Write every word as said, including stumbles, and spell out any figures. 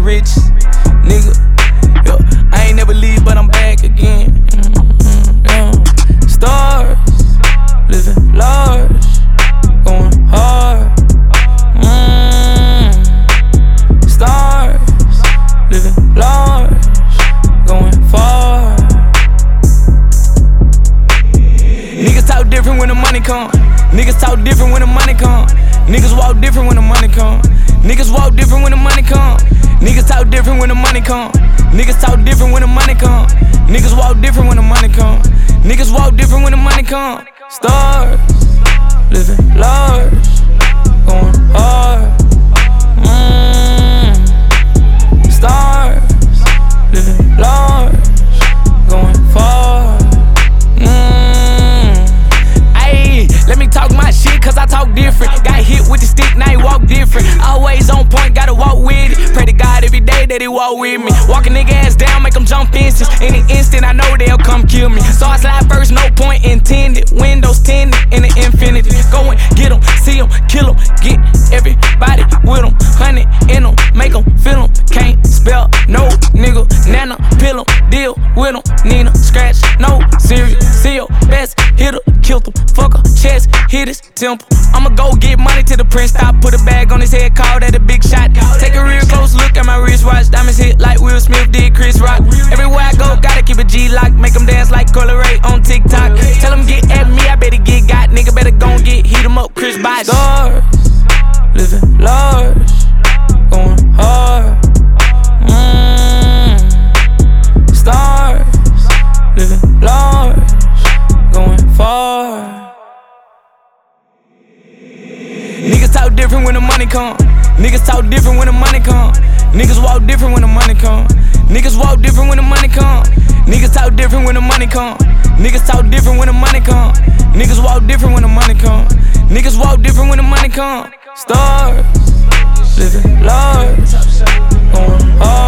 riches, nigga. Yo, I ain't never leave, but I'm back again. Mm-hmm, yeah. Stars, living large, going hard. Mm. Stars, living large, going far. Niggas talk different when the money come. Niggas talk different when the money come. Niggas walk different when the money come. Niggas walk different when the money come. Niggas talk different when the money come. Niggas talk different when the money come. Niggas walk different when the money come. Niggas walk different when the money come. Stars, living large, going hard. Mm. Stars, living large, going far. Mm. Ayy, let me talk my shit, cause I talk different. Got hit with the stick, now he walk different. Always on point, gotta walk with it. Pray to God every day that he walk with me. Walk a nigga ass down, make him jump inches. In an instant, I know they'll come kill me. So I slide first, no point intended. Windows tinted in the infinity. Go and get him, see him, kill him. Get everybody with him. Honey in him, make him feel him. Can't spell no nigga. Nana, pill him, deal with him. Nina, scratch, no cereal. See your best hitter, kill him. Fuck her, chest, hit his temple. I'ma go get money to the prince. Stop, put a bag on his head, call that a big shot. Take a real close look at my wristwatch. Diamonds hit like Will Smith did Chris Rock. Everywhere I go, gotta keep a G-lock. Make them dance like Cola Ray on TikTok. Tell them get at me, I better get got. Nigga better gon' get heat him up, Chris Bosh. Stars, living large, going hard. Mm. Stars, living large, going far. Niggas talk different when the money come. Niggas talk different when the money come. Niggas walk different when the money come. Niggas walk different when the money come. Niggas talk different when the money come. Niggas talk different when the money come. Niggas walk different when the money come. Niggas walk different when the money come. Stars, living large, going hard.